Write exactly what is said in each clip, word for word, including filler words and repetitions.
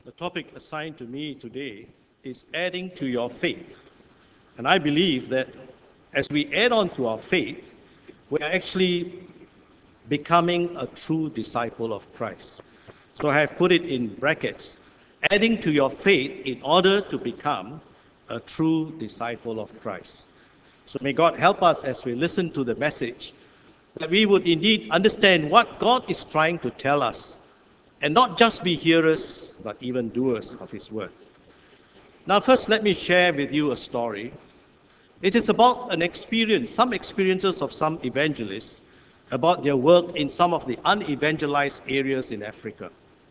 The topic assigned to me today is adding to your faith. And I believe that as we add on to our faith, we are actually becoming a true disciple of Christ. So I have put it in brackets, adding to your faith in order to become a true disciple of Christ. So may God help us as we listen to the message, that we would indeed understand what God is trying to tell us, and not just be hearers, but even doers of His word. Now, first, let me share with you a story. It is about an experience, some experiences of some evangelists about their work in some of the unevangelized areas in Africa.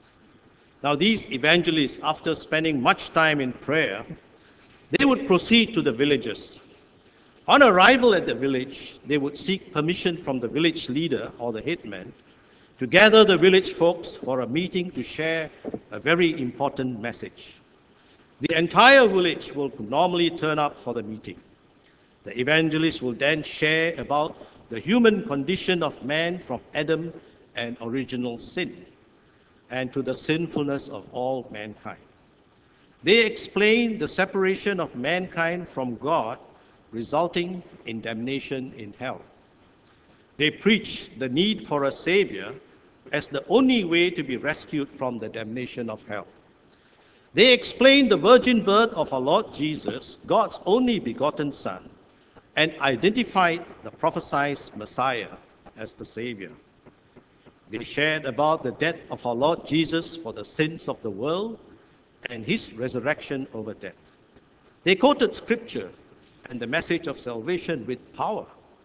Now, these evangelists, after spending much time in prayer, they would proceed to the villages. On arrival at the village, they would seek permission from the village leader or the headman to gather the village folks for a meeting to share a very important message. The entire village will normally turn up for the meeting. The evangelist will then share about the human condition of man from Adam and original sin, and to the sinfulness of all mankind. They explain the separation of mankind from God, resulting in damnation in hell. They preach the need for a Savior as the only way to be rescued from the damnation of hell. They explain the virgin birth of our Lord Jesus, God's only begotten Son, and identified the prophesied Messiah as the Savior. They shared about the death of our Lord Jesus for the sins of the world and His resurrection over death. They quoted Scripture and the message of salvation with power.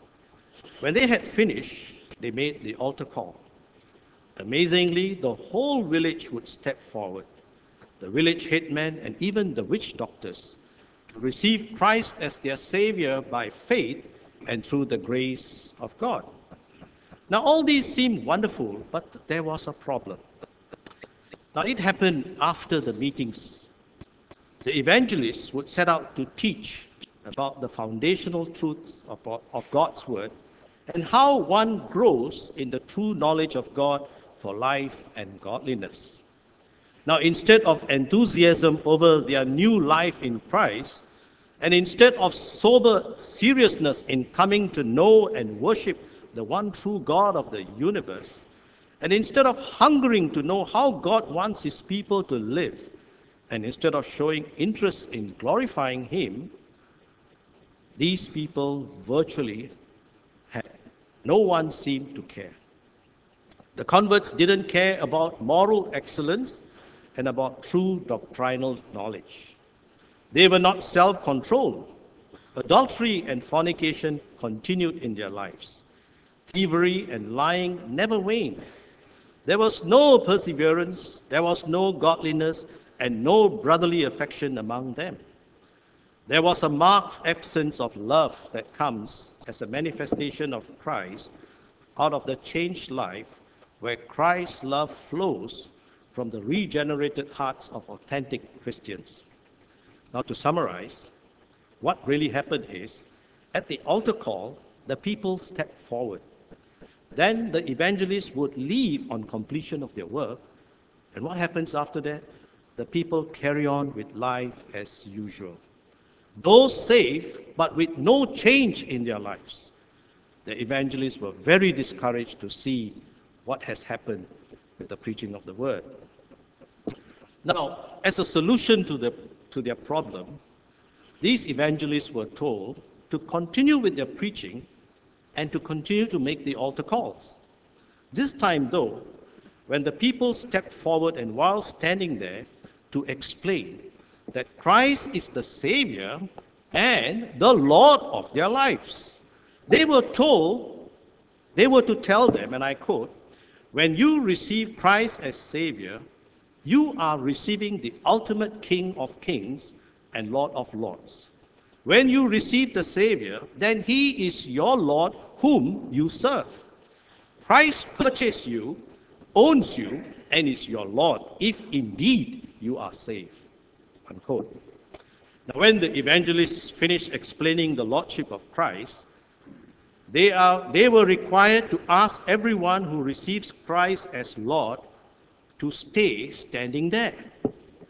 When they had finished, they made the altar call. Amazingly, the whole village would step forward, the village headman and even the witch doctors, to receive Christ as their Savior by faith and through the grace of God. Now, all these seemed wonderful, but there was a problem. Now, it happened after the meetings. The evangelists would set out to teach about the foundational truths of, of God's Word and how one grows in the true knowledge of God for life and godliness. Now, instead of enthusiasm over their new life in Christ, and instead of sober seriousness in coming to know and worship the one true God of the universe, and instead of hungering to know how God wants His people to live, and instead of showing interest in glorifying Him, these people virtually had no one seemed to care. The converts didn't care about moral excellence and about true doctrinal knowledge. They were not self-controlled. Adultery and fornication continued in their lives. Thievery and lying never waned. There was no perseverance, there was no godliness, and no brotherly affection among them. There was a marked absence of love that comes as a manifestation of Christ out of the changed life, where Christ's love flows from the regenerated hearts of authentic Christians. Now, to summarize, what really happened is, at the altar call, the people stepped forward. Then the evangelists would leave on completion of their work. And what happens after that? The people carry on with life as usual. Those saved, but with no change in their lives. The evangelists were very discouraged to see what has happened with the preaching of the word. Now, as a solution to, the, to their problem, these evangelists were told to continue with their preaching and to continue to make the altar calls. This time, though, when the people stepped forward and while standing there to explain that Christ is the Savior and the Lord of their lives, they were told, they were to tell them, and I quote, "When you receive Christ as Savior, you are receiving the ultimate King of Kings and Lord of Lords. When you receive the Savior, then He is your Lord whom you serve. Christ purchased you, owns you, and is your Lord, if indeed you are saved." Unquote. Now, when the evangelists finished explaining the Lordship of Christ, they, are, they were required to ask everyone who receives Christ as Lord to stay standing there.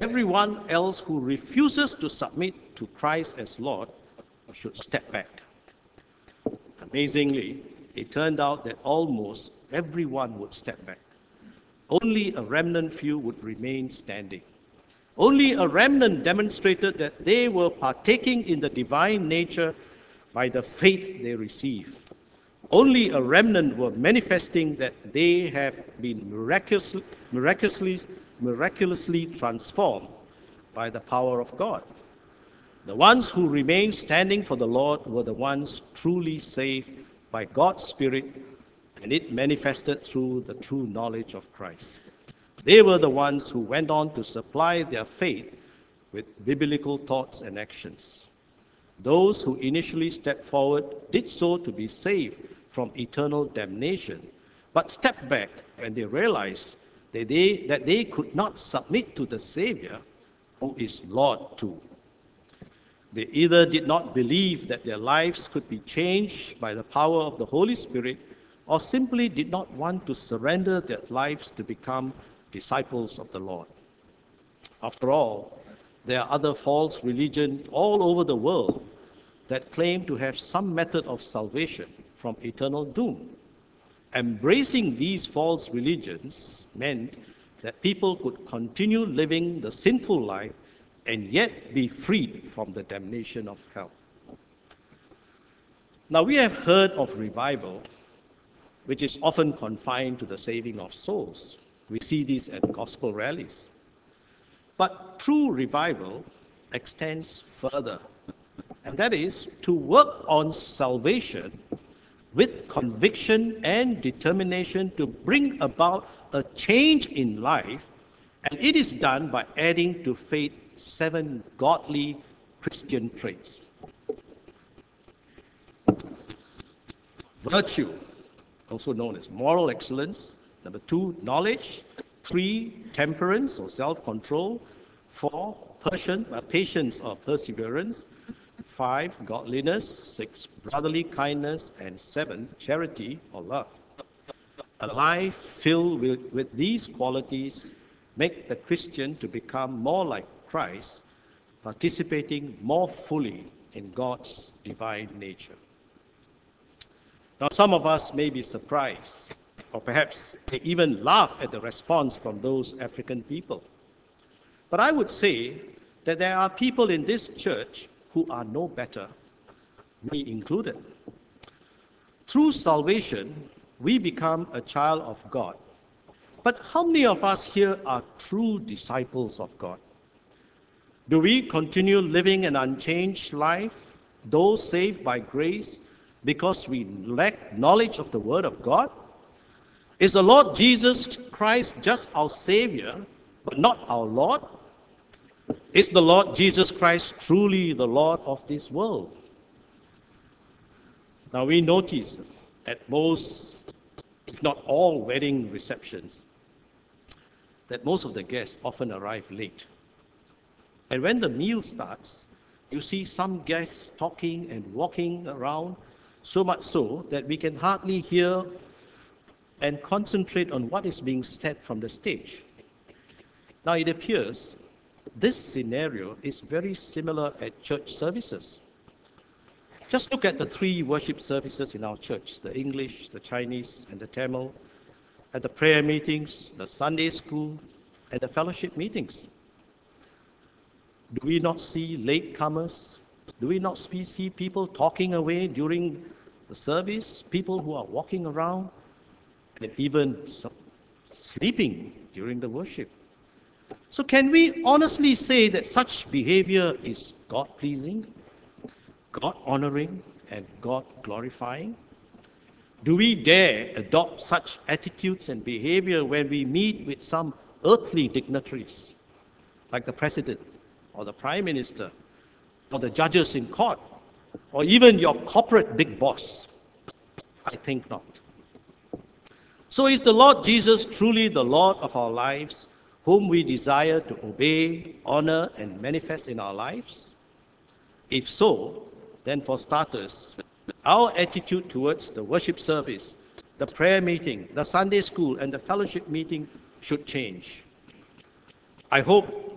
everyone else who refuses to submit to Christ as Lord should step back. Amazingly, it turned out that almost everyone would step back. Only a remnant few would remain standing. Only a remnant demonstrated that they were partaking in the divine nature by the faith they received. Only a remnant were manifesting that they have been miraculously, miraculously, miraculously transformed by the power of God. The ones who remained standing for the Lord were the ones truly saved by God's Spirit, and it manifested through the true knowledge of Christ. They were the ones who went on to supply their faith with biblical thoughts and actions. Those who initially stepped forward did so to be saved from eternal damnation, but stepped back when they realized that they, that they could not submit to the Savior, who is Lord too. They either did not believe that their lives could be changed by the power of the Holy Spirit, or simply did not want to surrender their lives to become disciples of the Lord. After all, there are other false religions all over the world that claim to have some method of salvation from eternal doom. Embracing these false religions meant that people could continue living the sinful life and yet be freed from the damnation of hell. Now, we have heard of revival, which is often confined to the saving of souls. We see this at gospel rallies. But true revival extends further, and that is to work on salvation with conviction and determination to bring about a change in life, and it is done by adding to faith seven godly Christian traits. Virtue, also known as moral excellence. Number two, knowledge. Three, temperance or self-control. Four, patience, uh, patience or perseverance. Five, godliness. Six, brotherly kindness. And seven, charity or love. A life filled with, with these qualities make the Christian to become more like Christ, participating more fully in God's divine nature. Now, some of us may be surprised, or perhaps they even laugh at the response from those African people. But I would say that there are people in this church who are no better, me included. Through salvation, we become a child of God. But how many of us here are true disciples of God? Do we continue living an unchanged life, though saved by grace, because we lack knowledge of the Word of God? Is the Lord Jesus Christ just our Savior, but not our Lord? Is the Lord Jesus Christ truly the Lord of this world? Now, we notice at most, if not all, wedding receptions that most of the guests often arrive late. And when the meal starts, you see some guests talking and walking around, so much so that we can hardly hear and concentrate on what is being said from the stage. Now, it appears this scenario is very similar at church services. Just look at the three worship services in our church, the English, the Chinese, and the Tamil, at the prayer meetings, the Sunday school, and the fellowship meetings. Do we not see latecomers? Do we not see people talking away during the service? People who are walking around and even sleeping during the worship. So can we honestly say that such behavior is God-pleasing, God-honoring, and God-glorifying? Do we dare adopt such attitudes and behavior when we meet with some earthly dignitaries, like the president, or the prime minister, or the judges in court, or even your corporate big boss? I think not. So is the Lord Jesus truly the Lord of our lives, whom we desire to obey, honor, and manifest in our lives? If so, then for starters, our attitude towards the worship service, the prayer meeting, the Sunday school, and the fellowship meeting should change. I hope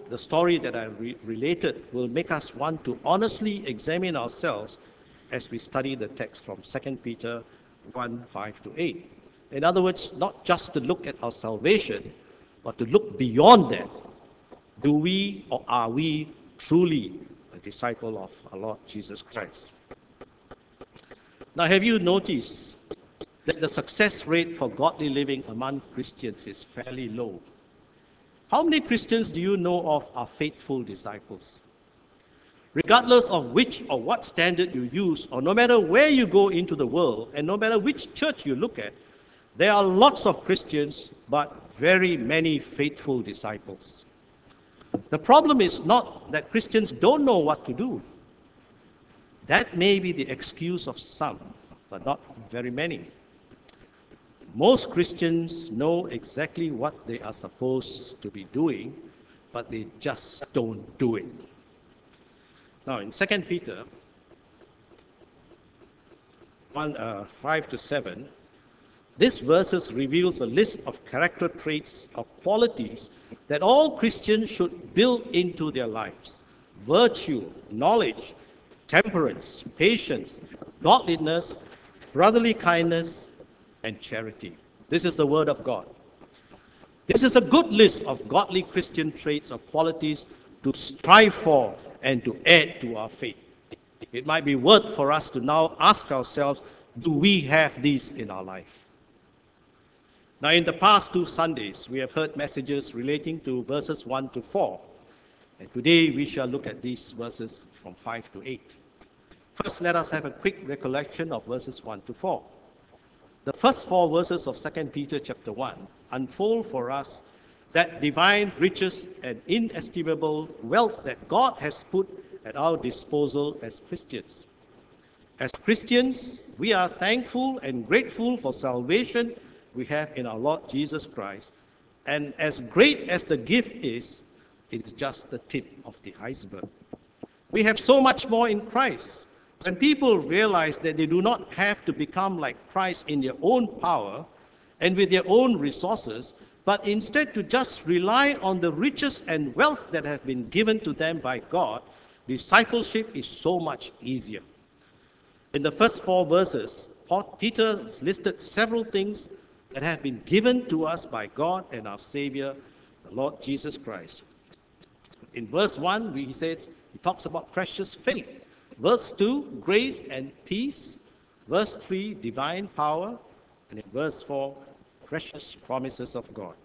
the story that I re- related will make us want to honestly examine ourselves as we study the text from Second Peter one, five to eight. In other words, not just to look at our salvation, but to look beyond that. Do we or are we truly a disciple of our Lord Jesus Christ? Now, have you noticed that the success rate for godly living among Christians is fairly low? How many Christians do you know of are faithful disciples? Regardless of which or what standard you use, or no matter where you go into the world, and no matter which church you look at, there are lots of Christians, but very many faithful disciples. The problem is not that Christians don't know what to do. That may be the excuse of some, but not very many. Most Christians know exactly what they are supposed to be doing, but they just don't do it. Now, in Second Peter one, uh, five to seven, this verses reveals a list of character traits or qualities that all Christians should build into their lives. Virtue, knowledge, temperance, patience, godliness, brotherly kindness, and charity. This is the word of God. This is a good list of godly Christian traits or qualities to strive for and to add to our faith. It might be worth for us to now ask ourselves, do we have these in our life? Now, in the past two Sundays, we have heard messages relating to verses one to four. And today we shall look at these verses from five to eight. First, let us have a quick recollection of verses one to four. The first four verses of Second Peter chapter one unfold for us that divine riches and inestimable wealth that God has put at our disposal as Christians. As Christians, we are thankful and grateful for salvation we have in our Lord Jesus Christ. And as great as the gift is, it is just the tip of the iceberg. We have so much more in Christ. When people realize that they do not have to become like Christ in their own power and with their own resources, but instead to just rely on the riches and wealth that have been given to them by God, discipleship is so much easier. In the first four verses, Peter listed several things that have been given to us by God and our Savior, the Lord Jesus Christ. In verse one, he says, he talks about precious faith. Verse two, grace and peace. Verse three, divine power. And in verse four, precious promises of God.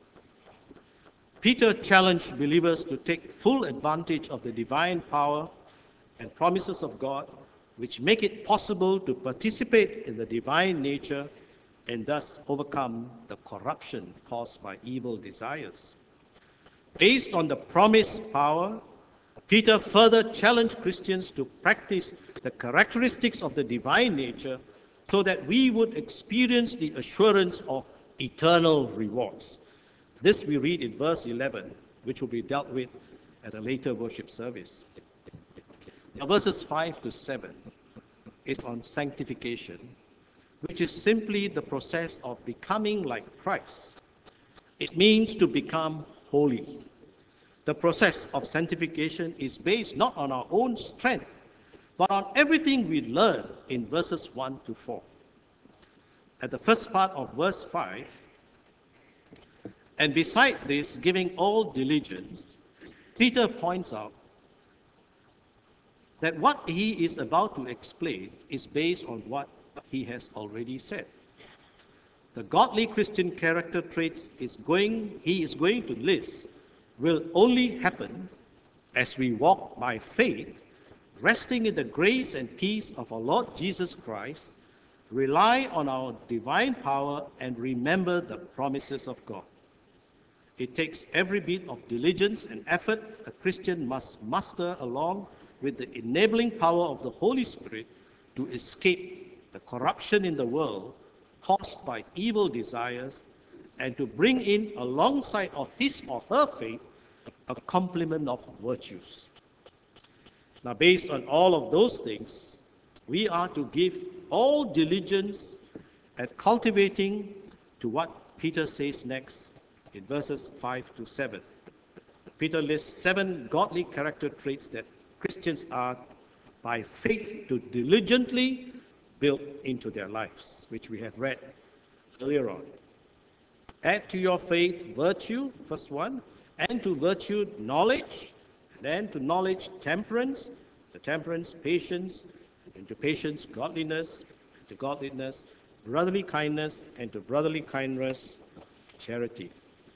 Peter challenged believers to take full advantage of the divine power and promises of God, which make it possible to participate in the divine nature and thus overcome the corruption caused by evil desires. Based on the promised power, Peter further challenged Christians to practice the characteristics of the divine nature so that we would experience the assurance of eternal rewards. This we read in verse eleven, which will be dealt with at a later worship service. Now, verses five to seven is on sanctification, which is simply the process of becoming like Christ. It means to become holy. The process of sanctification is based not on our own strength, but on everything we learn in verses one to four. At the first part of verse five, and beside this, giving all diligence, Peter points out that what he is about to explain is based on what he has already said. The godly Christian character traits is going, he is going to list will only happen as we walk by faith, resting in the grace and peace of our Lord Jesus Christ, rely on our divine power, and remember the promises of God. It takes every bit of diligence and effort a Christian must muster along with the enabling power of the Holy Spirit to escape the corruption in the world caused by evil desires and to bring in alongside of his or her faith a complement of virtues. Now, based on all of those things, we are to give all diligence at cultivating to what Peter says next in verses five to seven. Peter lists seven godly character traits that Christians are by faith to diligently build into their lives, which we have read earlier on. Add to your faith virtue, first one, and to virtue knowledge, and then to knowledge temperance, to temperance patience, and to patience godliness, and to godliness brotherly kindness, and to brotherly kindness charity.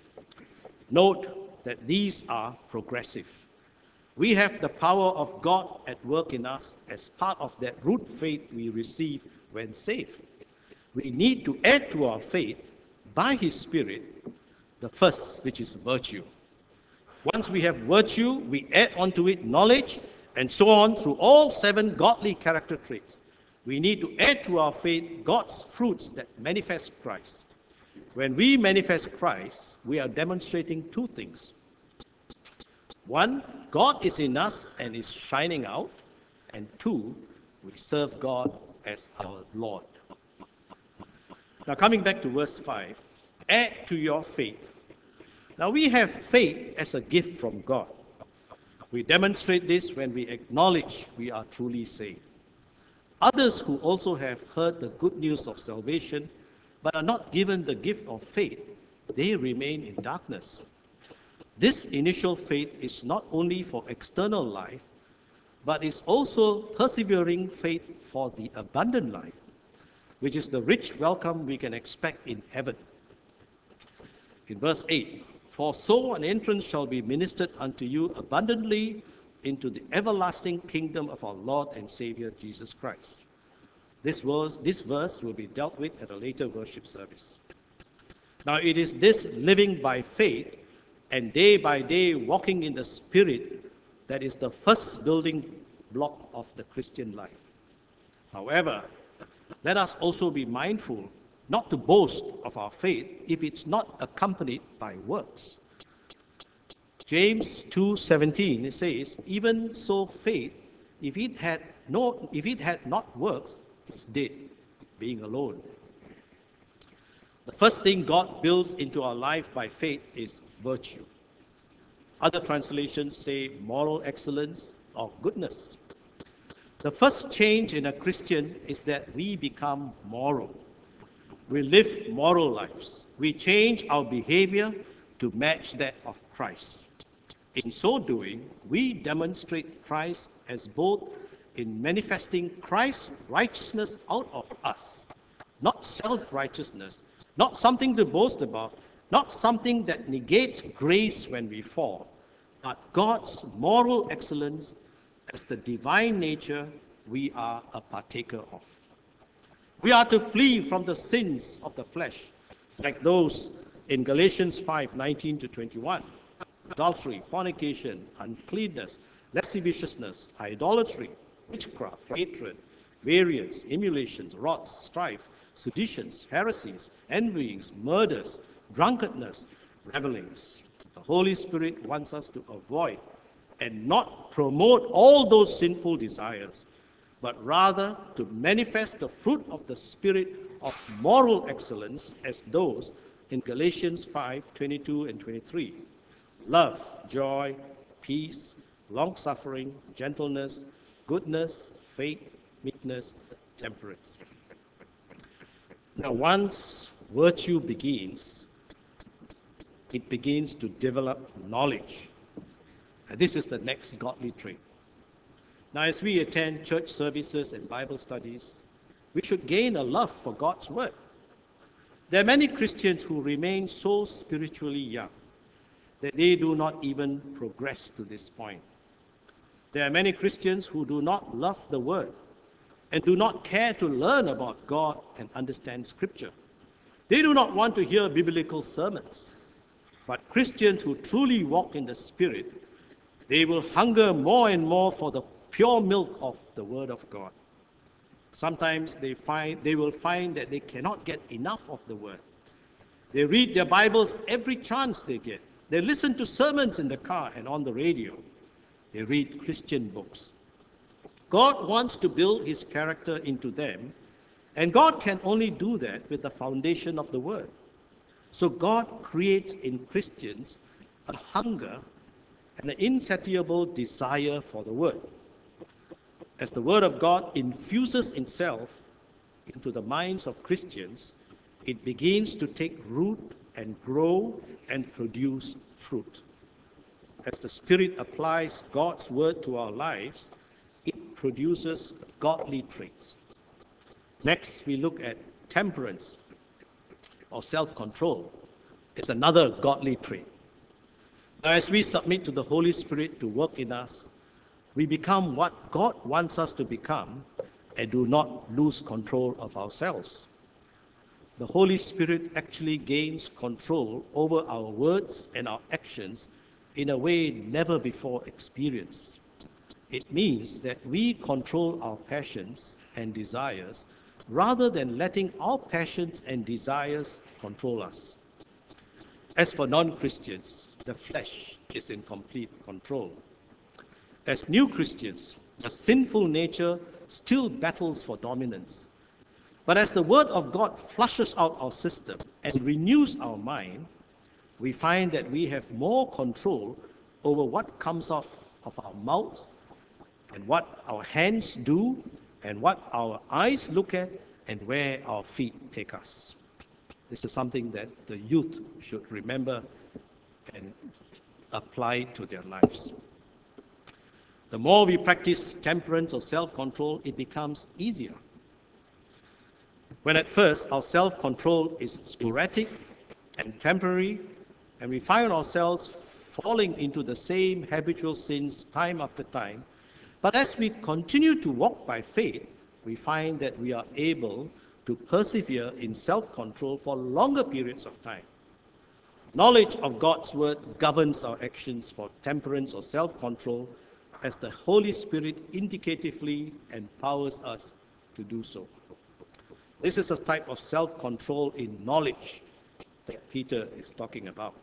Note that these are progressive. We have the power of God at work in us as part of that root faith we receive when saved. We need to add to our faith by His Spirit the first, which is virtue. Once we have virtue, we add onto it knowledge, and so on through all seven godly character traits. We need to add to our faith God's fruits that manifest Christ. When we manifest Christ, we are demonstrating two things. One, God is in us and is shining out. And two, we serve God as our Lord. Now coming back to verse five, add to your faith. Now we have faith as a gift from God. We demonstrate this when we acknowledge we are truly saved. Others who also have heard the good news of salvation but are not given the gift of faith, they remain in darkness. This initial faith is not only for external life, but is also persevering faith for the abundant life, which is the rich welcome we can expect in heaven. In verse eight, for so an entrance shall be ministered unto you abundantly into the everlasting kingdom of our Lord and Savior Jesus Christ. This verse, this verse will be dealt with at a later worship service. Now it is this living by faith and day by day walking in the Spirit that is the first building block of the Christian life. However, let us also be mindful not to boast of our faith if it's not accompanied by works. James two seventeen, it says, even so faith, if it had no, if it had not works, it's dead, being alone. The first thing God builds into our life by faith is virtue. Other translations say moral excellence or goodness. The first change in a Christian is that we become moral. We live moral lives. We change our behavior to match that of Christ. In so doing, we demonstrate Christ as both in manifesting Christ's righteousness out of us, not self-righteousness, not something to boast about, not something that negates grace when we fall, but God's moral excellence as the divine nature we are a partaker of. We are to flee from the sins of the flesh, like those in Galatians five nineteen to twenty-one. Adultery, fornication, uncleanness, lasciviousness, idolatry, witchcraft, hatred, variance, emulations, wraths, strife, seditions, heresies, envyings, murders, drunkenness, revelings. The Holy Spirit wants us to avoid and not promote all those sinful desires, but rather to manifest the fruit of the Spirit of moral excellence as those in Galatians five twenty-two and twenty-three. Love, joy, peace, long-suffering, gentleness, goodness, faith, meekness, temperance. Now, once virtue begins, it begins to develop knowledge. And this is the next godly trait. Now, as we attend church services and Bible studies, we should gain a love for God's word. There are many Christians who remain so spiritually young that they do not even progress to this point. There are many Christians who do not love the word and do not care to learn about God and understand Scripture. They do not want to hear biblical sermons. But Christians who truly walk in the Spirit, they will hunger more and more for the pure milk of the Word of God. Sometimes they find they will find that they cannot get enough of the Word. They read their Bibles every chance they get. They listen to sermons in the car and on the radio. They read Christian books. God wants to build His character into them, and God can only do that with the foundation of the Word. So God creates in Christians a hunger and an insatiable desire for the Word. As the Word of God infuses itself into the minds of Christians, it begins to take root and grow and produce fruit. As the Spirit applies God's Word to our lives, it produces godly traits. Next, we look at temperance or self-control. It's another godly trait. Now, as we submit to the Holy Spirit to work in us, we become what God wants us to become and do not lose control of ourselves. The Holy Spirit actually gains control over our words and our actions in a way never before experienced. It means that we control our passions and desires rather than letting our passions and desires control us. As for non-Christians, the flesh is in complete control. As new Christians, the sinful nature still battles for dominance. But as the Word of God flushes out our system and renews our mind, we find that we have more control over what comes out of our mouths and what our hands do and what our eyes look at and where our feet take us. This is something that the youth should remember and apply to their lives. The more we practice temperance or self-control, it becomes easier. When at first our self-control is sporadic and temporary, and we find ourselves falling into the same habitual sins time after time, but as we continue to walk by faith, we find that we are able to persevere in self-control for longer periods of time. Knowledge of God's Word governs our actions for temperance or self-control as the Holy Spirit indicatively empowers us to do so. This is a type of self-control in knowledge that Peter is talking about.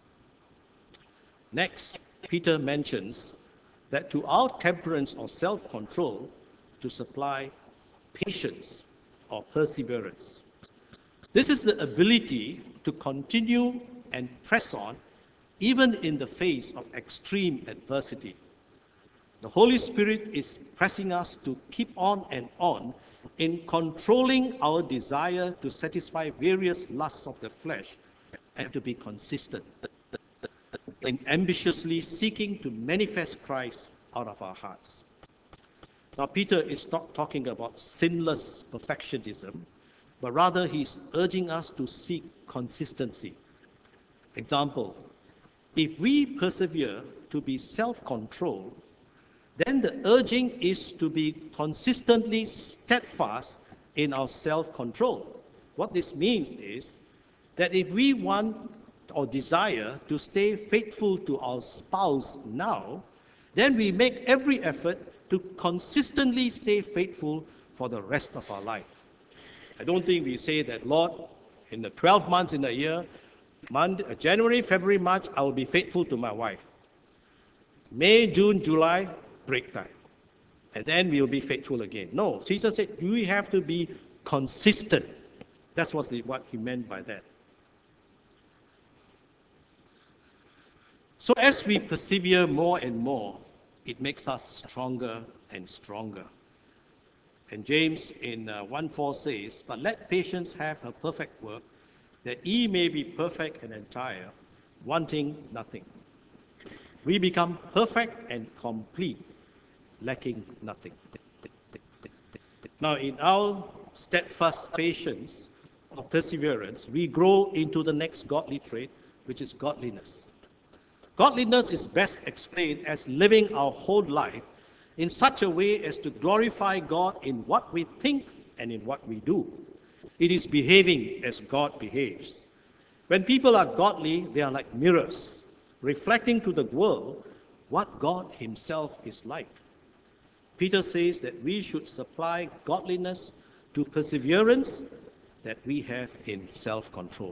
Next, Peter mentions that to our temperance or self-control to supply patience or perseverance. This is the ability to continue and press on even in the face of extreme adversity. The Holy Spirit is pressing us to keep on and on in controlling our desire to satisfy various lusts of the flesh and to be consistent in ambitiously seeking to manifest Christ out of our hearts. Now, Peter is not talking about sinless perfectionism, but rather he's urging us to seek consistency. Example, if we persevere to be self-controlled, then the urging is to be consistently steadfast in our self-control. What this means is that if we want or desire to stay faithful to our spouse now, then we make every effort to consistently stay faithful for the rest of our life. I don't think we say that, Lord, in the twelve months in a year, Monday, January, February, March, I will be faithful to my wife. May, June, July, break time. And then we will be faithful again. No, Jesus said we have to be consistent. That's what he meant by that. So as we persevere more and more, it makes us stronger and stronger. And James in uh, one four says, "But let patience have her perfect work, that ye may be perfect and entire, wanting nothing." We become perfect and complete, lacking nothing. Now, in our steadfast patience or perseverance, we grow into the next godly trait, which is godliness. Godliness is best explained as living our whole life in such a way as to glorify God in what we think and in what we do. It is behaving as God behaves. When people are godly, they are like mirrors, reflecting to the world what God himself is like. Peter says that we should supply godliness to perseverance that we have in self-control.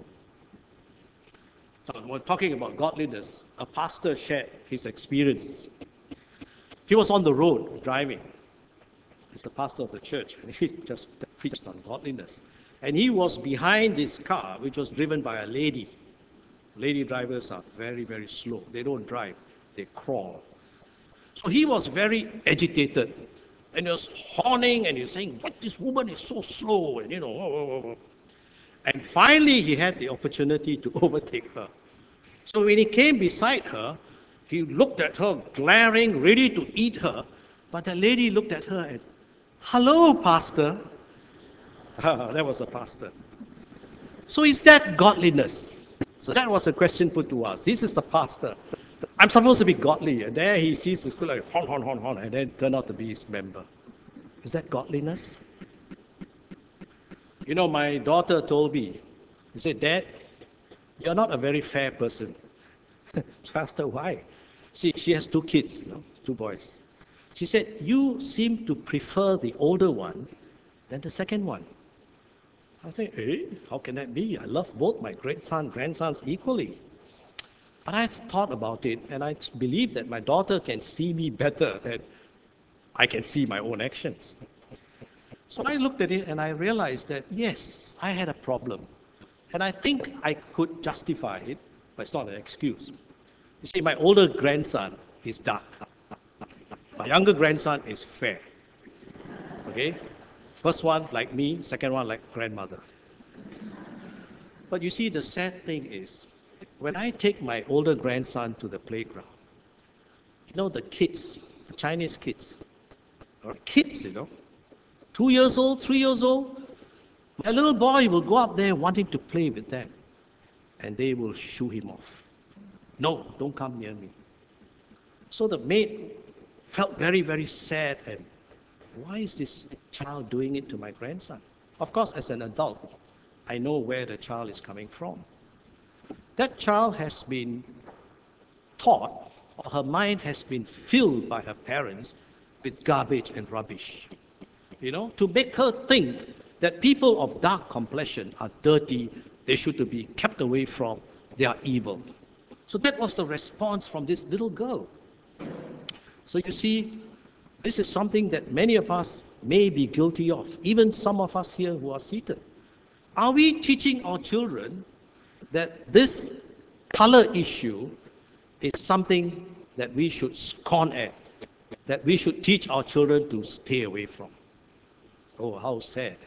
So when talking about godliness, a pastor shared his experience. He was on the road driving. He's the pastor of the church, and he just preached on godliness. And he was behind this car, which was driven by a lady. Lady drivers are very, very slow. They don't drive. they crawl. So he was very agitated, and he was horning, and he was saying, "What, this woman is so slow," and you know, oh, oh, oh. And finally he had the opportunity to overtake her. So when he came beside her, he looked at her, glaring, ready to eat her. But the lady looked at her and, "Hello, pastor." That was a pastor. So is that godliness? So that was a question put to us. This is the pastor. I'm supposed to be godly. And there he sees the school like, hon, hon, hon, hon, and then turned out to be his member. Is that godliness? You know, my daughter told me, he said, "Dad, you're not a very fair person." "Pastor, why?" See, she has two kids, you know, two boys. She said, "You seem to prefer the older one than the second one." I said, "Eh, how can that be? I love both my grandson, grandsons equally." But I thought about it, and I believe that my daughter can see me better than I can see my own actions. So I looked at it and I realized that, yes, I had a problem. And I think I could justify it, but it's not an excuse. You see, my older grandson is dark. My younger grandson is fair. Okay? First one like me, second one like grandmother. But you see, the sad thing is, when I take my older grandson to the playground, you know, the kids, the Chinese kids, or kids, you know, two years old, three years old, my little boy will go up there wanting to play with them, and they will shoo him off. "No, don't come near me." So the maid felt very, very sad, and why is this child doing it to my grandson? Of course, as an adult, I know where the child is coming from. That child has been taught, or her mind has been filled by her parents with garbage and rubbish. You know, to make her think that people of dark complexion are dirty, they should be kept away from, they are evil. So that was the response from this little girl. So you see, this is something that many of us may be guilty of, even some of us here who are seated. Are we teaching our children that this color issue is something that we should scorn at, that we should teach our children to stay away from? Oh, how sad.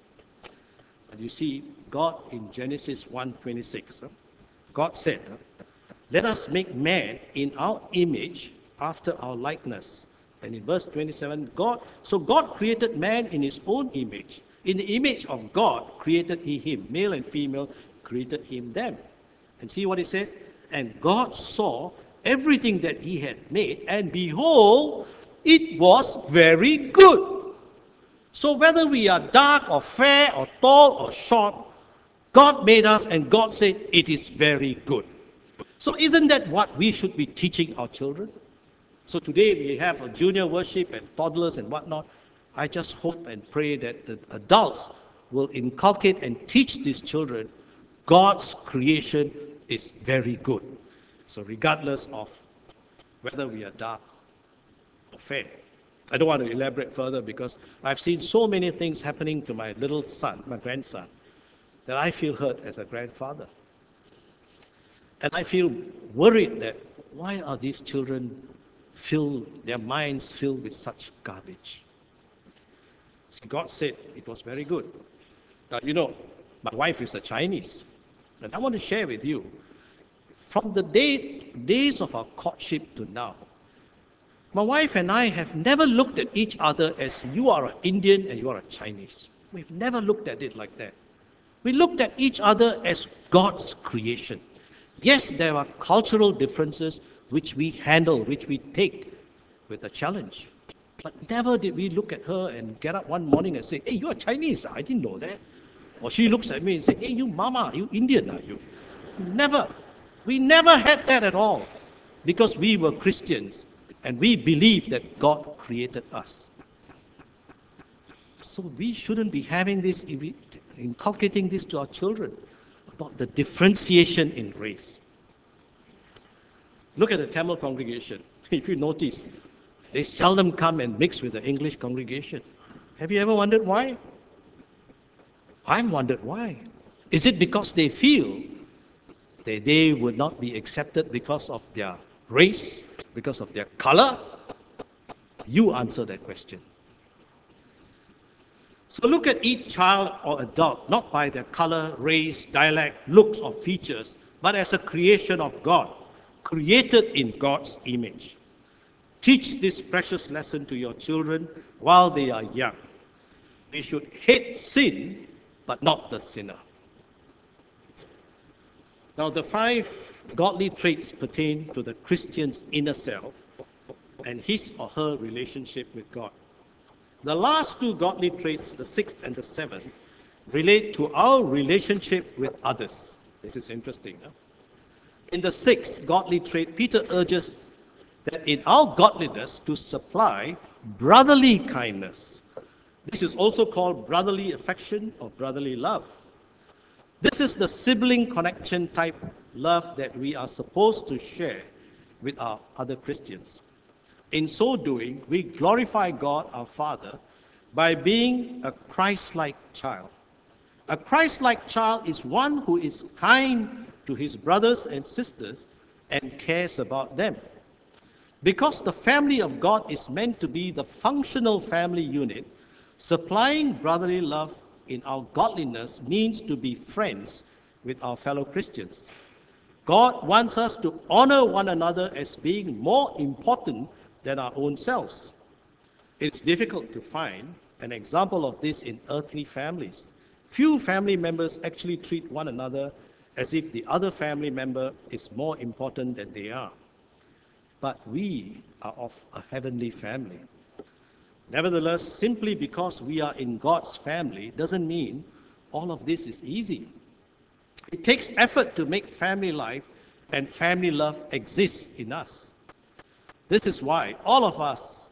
But you see, God in Genesis one twenty-six, God said, "Let us make man in our image after our likeness." And in verse twenty-seven, God, so God created man in his own image. In the image of God created he him, male and female created him them. And see what it says? And God saw everything that he had made, and behold, it was very good. So whether we are dark or fair or tall or short, God made us and God said it is very good. So isn't that what we should be teaching our children? So today we have a junior worship and toddlers and whatnot. I just hope and pray that the adults will inculcate and teach these children God's creation is very good. So regardless of whether we are dark or fair. I don't want to elaborate further because I've seen so many things happening to my little son, my grandson, that I feel hurt as a grandfather. And I feel worried that why are these children filled, their minds filled with such garbage? So God said it was very good. Now, you know, my wife is a Chinese, and I want to share with you, from the day, days of our courtship to now, my wife and I have never looked at each other as you are an Indian and you are a Chinese. We've never looked at it like that. We looked at each other as God's creation. Yes, there are cultural differences which we handle, which we take with a challenge. But never did we look at her and get up one morning and say, "Hey, you're Chinese. I didn't know that." Or she looks at me and says, "Hey, you mama, you Indian, are you?" Never. We never had that at all because we were Christians and we believe that God created us. So we shouldn't be having this, inculcating this to our children about the differentiation in race. Look at the Tamil congregation. If you notice, they seldom come and mix with the English congregation. Have you ever wondered why? I've wondered why. Is it because they feel that they would not be accepted because of their race, because of their color? You answer that question. So look at each child or adult, not by their color, race, dialect, looks, or features, but as a creation of God, created in God's image. Teach this precious lesson to your children while they are young. We should hate sin, but not the sinner. Now, the five godly traits pertain to the Christian's inner self and his or her relationship with God. The last two godly traits, the sixth and the seventh, relate to our relationship with others. This is interesting. Huh? In the sixth godly trait, Peter urges that in our godliness to supply brotherly kindness. This is also called brotherly affection or brotherly love. This is the sibling connection type love that we are supposed to share with our other Christians. In so doing, we glorify God our Father by being a Christ-like child. A Christ-like child is one who is kind to his brothers and sisters and cares about them. Because the family of God is meant to be the functional family unit, supplying brotherly love in our godliness means to be friends with our fellow Christians. God wants us to honor one another as being more important than our own selves. It's difficult to find an example of this in earthly families. Few family members actually treat one another as if the other family member is more important than they are. But we are of a heavenly family. Nevertheless, simply because we are in God's family doesn't mean all of this is easy. It takes effort to make family life and family love exist in us. This is why all of us,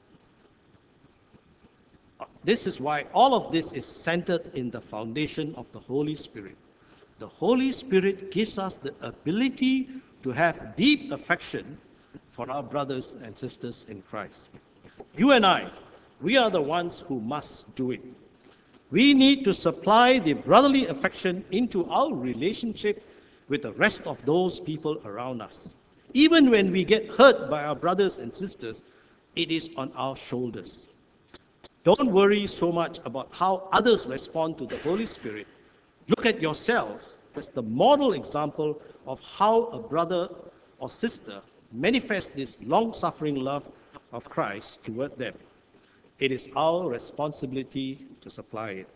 this is why all of this is centered in the foundation of the Holy Spirit. The Holy Spirit gives us the ability to have deep affection for our brothers and sisters in Christ. You and I, we are the ones who must do it. We need to supply the brotherly affection into our relationship with the rest of those people around us. Even when we get hurt by our brothers and sisters, it is on our shoulders. Don't worry so much about how others respond to the Holy Spirit. Look at yourselves as the model example of how a brother or sister manifests this long-suffering love of Christ toward them. It is our responsibility to supply it.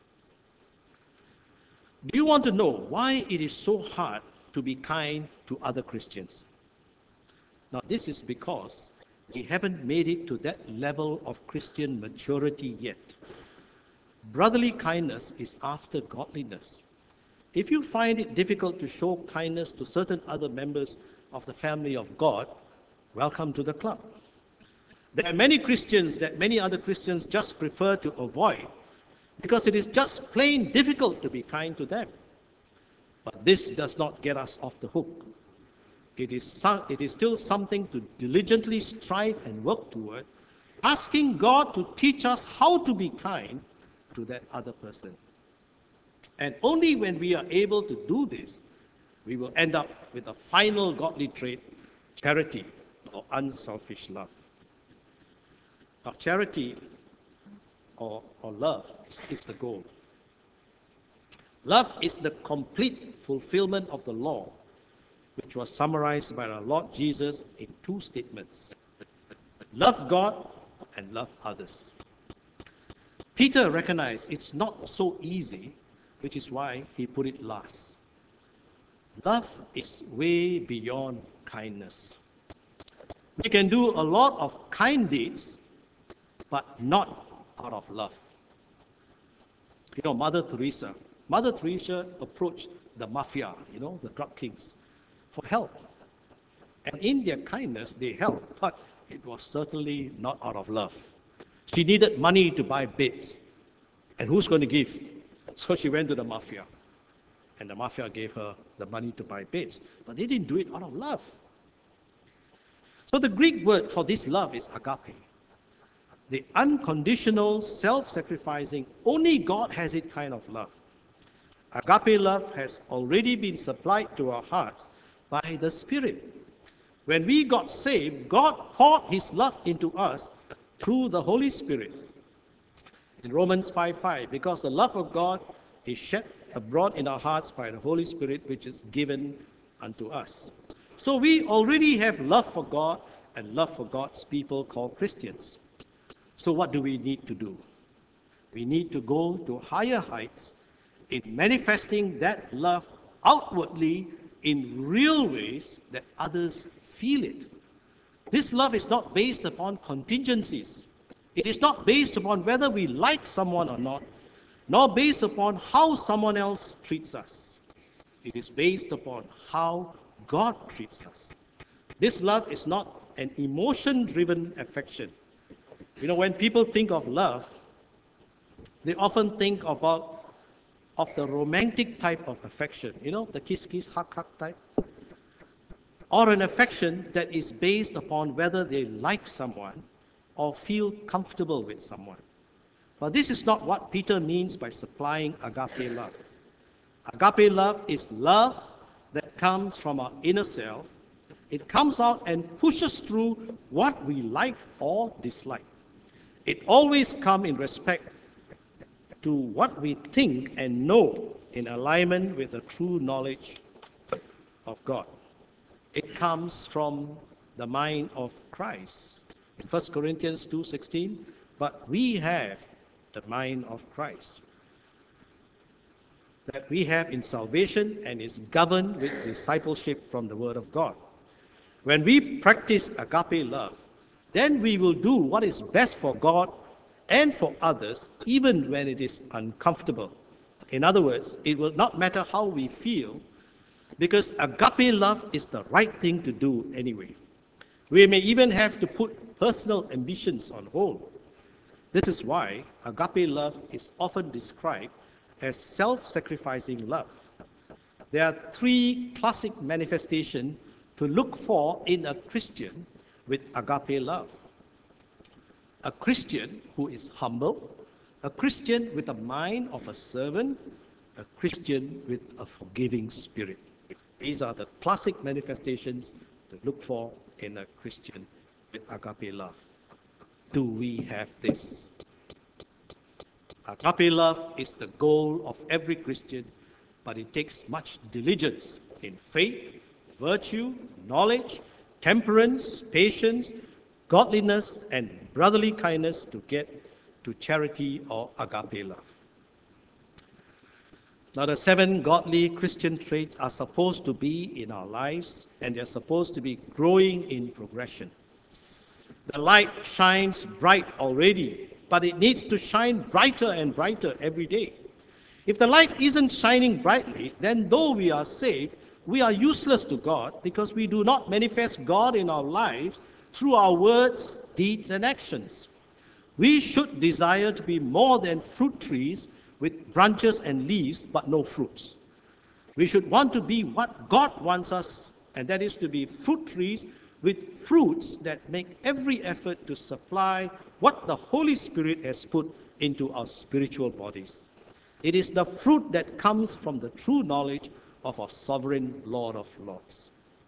Do you want to know why it is so hard to be kind to other Christians? Now, this is because we haven't made it to that level of Christian maturity yet. Brotherly kindness is after godliness. If you find it difficult to show kindness to certain other members of the family of God, welcome to the club. There are many Christians that many other Christians just prefer to avoid because it is just plain difficult to be kind to them. But this does not get us off the hook. It is, some, it is still something to diligently strive and work toward, asking God to teach us how to be kind to that other person. And only when we are able to do this, we will end up with a final godly trait, charity or unselfish love. Now, charity or, or love is, is the goal. Love is the complete fulfillment of the law, which was summarized by our Lord Jesus in two statements. Love God and love others. Peter recognized it's not so easy, which is why he put it last. Love is way beyond kindness. We can do a lot of kind deeds, but not out of love. You know, Mother Teresa. Mother Teresa approached the mafia, you know, the drug kings, for help. And in their kindness, they helped, but it was certainly not out of love. She needed money to buy beds. And who's going to give? So she went to the mafia. And the mafia gave her the money to buy beds. But they didn't do it out of love. So the Greek word for this love is agape. The unconditional, self-sacrificing, only God has it kind of love. Agape love has already been supplied to our hearts by the Spirit. When we got saved, God poured his love into us through the Holy Spirit. In Romans five five, because the love of God is shed abroad in our hearts by the Holy Spirit, which is given unto us. So we already have love for God and love for God's people called Christians. So what do we need to do? We need to go to higher heights in manifesting that love outwardly in real ways that others feel it. This love is not based upon contingencies. It is not based upon whether we like someone or not, nor based upon how someone else treats us. It is based upon how God treats us. This love is not an emotion-driven affection. You know, when people think of love, they often think about of the romantic type of affection, you know, the kiss, kiss, hug, hug type, or an affection that is based upon whether they like someone or feel comfortable with someone. But this is not what Peter means by supplying agape love. Agape love is love that comes from our inner self. It comes out and pushes through what we like or dislike. It always comes in respect to what we think and know in alignment with the true knowledge of God. It comes from the mind of Christ. In First Corinthians two sixteen, but we have the mind of Christ that we have in salvation and is governed with discipleship from the Word of God. When we practice agape love, then we will do what is best for God and for others, even when it is uncomfortable. In other words, it will not matter how we feel, because agape love is the right thing to do anyway. We may even have to put personal ambitions on hold. This is why agape love is often described as self-sacrificing love. There are three classic manifestations to look for in a Christian with agape love. A Christian who is humble, a Christian with the mind of a servant, a Christian with a forgiving spirit. These are the classic manifestations to look for in a Christian with agape love. Do we have this? Agape love is the goal of every Christian, but it takes much diligence in faith, virtue, knowledge, temperance, patience, godliness, and brotherly kindness to get to charity or agape love. Now, the seven godly Christian traits are supposed to be in our lives, and they're supposed to be growing in progression. The light shines bright already, but it needs to shine brighter and brighter every day. If the light isn't shining brightly, then though we are saved, we are useless to God because we do not manifest God in our lives through our words, deeds, and actions. We should desire to be more than fruit trees with branches and leaves, but no fruits. We should want to be what God wants us, and that is to be fruit trees with fruits that make every effort to supply what the Holy Spirit has put into our spiritual bodies. It is the fruit that comes from the true knowledge of our sovereign Lord of Lords.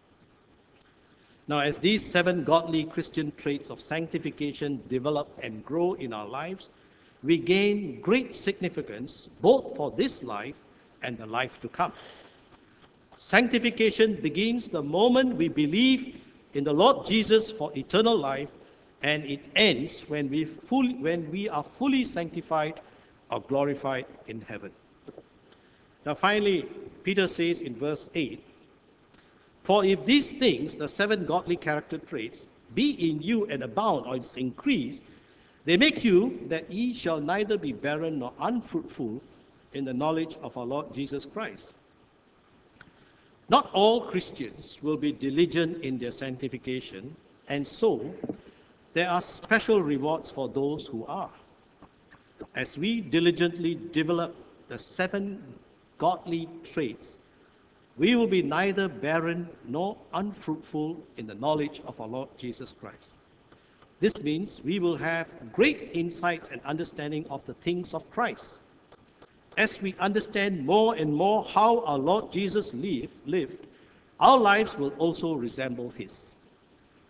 Now, as these seven godly Christian traits of sanctification develop and grow in our lives, we gain great significance both for this life and the life to come. Sanctification begins the moment we believe in the Lord Jesus for eternal life, and it ends when we, fully, when we are fully sanctified or glorified in heaven. Now finally, Peter says in verse eight, for if these things, the seven godly character traits, be in you and abound or is increased, they make you that ye shall neither be barren nor unfruitful in the knowledge of our Lord Jesus Christ. Not all Christians will be diligent in their sanctification, and so there are special rewards for those who are. As we diligently develop the seven godly traits, we will be neither barren nor unfruitful in the knowledge of our Lord Jesus Christ. This means we will have great insights and understanding of the things of Christ. As we understand more and more how our Lord Jesus lived, lived, our lives will also resemble his.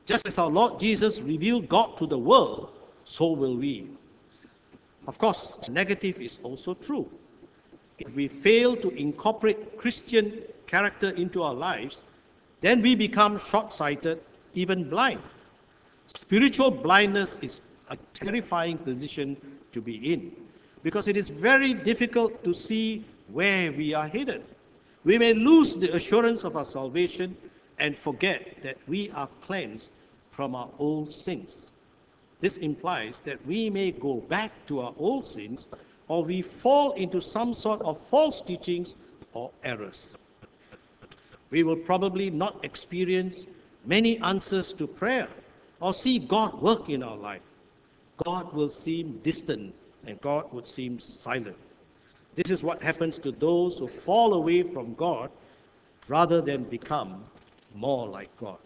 Just as our Lord Jesus revealed God to the world, so will we. Of course, the negative is also true. If we fail to incorporate Christian character into our lives, then we become short-sighted, even blind. Spiritual blindness is a terrifying position to be in because it is very difficult to see where we are headed. We may lose the assurance of our salvation and forget that we are cleansed from our old sins. This implies that we may go back to our old sins, or we fall into some sort of false teachings or errors. We will probably not experience many answers to prayer or see God work in our life. God will seem distant and God would seem silent. This is what happens to those who fall away from God rather than become more like God.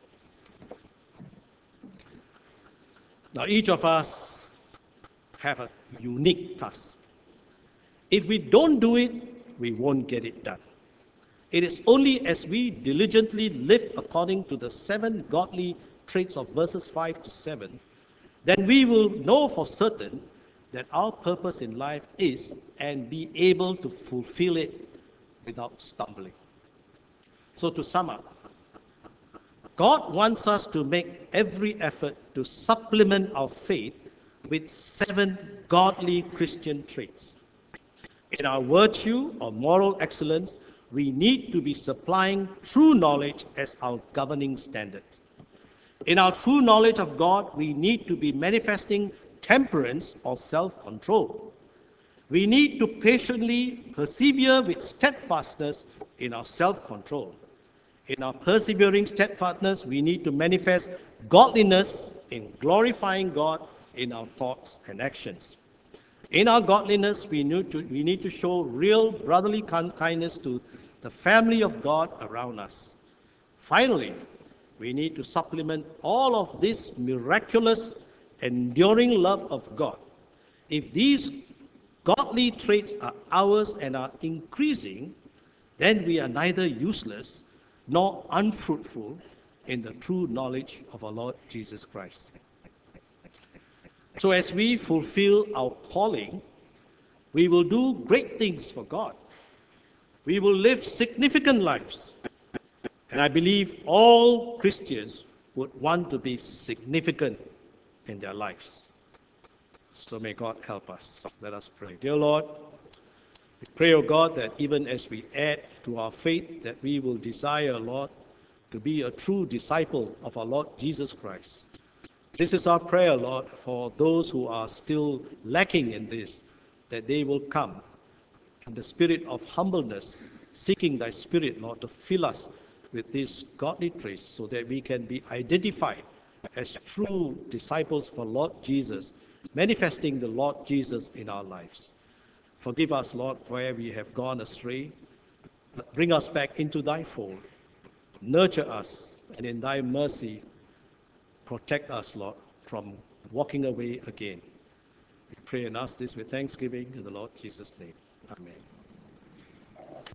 Now, each of us have a unique task. If we don't do it, we won't get it done. It is only as we diligently live according to the seven godly traits of verses five to seven, then we will know for certain that our purpose in life is and be able to fulfill it without stumbling. So to sum up, God wants us to make every effort to supplement our faith with seven godly Christian traits. In our virtue or moral excellence, we need to be supplying true knowledge as our governing standards. In our true knowledge of God, we need to be manifesting temperance or self-control. We need to patiently persevere with steadfastness in our self-control. In our persevering steadfastness, we need to manifest godliness in glorifying God in our thoughts and actions. In our godliness, we need to, we need to show real brotherly kindness to the family of God around us. Finally, we need to supplement all of this miraculous, enduring love of God. If these godly traits are ours and are increasing, then we are neither useless nor unfruitful in the true knowledge of our Lord Jesus Christ. So as we fulfill our calling, we will do great things for God. We will live significant lives. And I believe all Christians would want to be significant in their lives. So may God help us. Let us pray. Dear Lord, we pray, O God, that even as we add to our faith, that we will desire, Lord, to be a true disciple of our Lord Jesus Christ. This is our prayer, Lord, for those who are still lacking in this, that they will come in the spirit of humbleness, seeking thy spirit, Lord, to fill us with these godly traits so that we can be identified as true disciples for Lord Jesus, manifesting the Lord Jesus in our lives. Forgive us, Lord, where we have gone astray. Bring us back into thy fold. Nurture us, and in thy mercy, protect us, Lord, from walking away again. We pray and ask this with thanksgiving in the Lord Jesus' name. Amen.